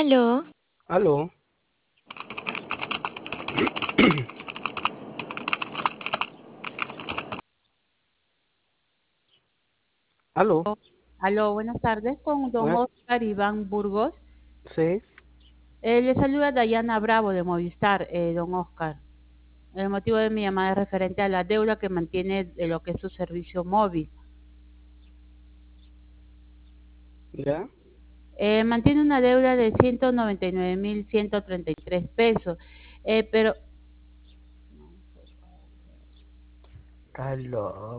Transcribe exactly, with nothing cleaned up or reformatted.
Aló, Aló, aló, Aló, buenas tardes, con don buenas, Oscar Iván Burgos. sí, Eh, le saluda Dayana Bravo de Movistar, eh, don Oscar. El motivo de mi llamada es referente a la deuda que mantiene de lo que es su servicio móvil. ya, Eh, mantiene una deuda de ciento noventa y nueve mil ciento treinta y tres pesos, eh, pero aló.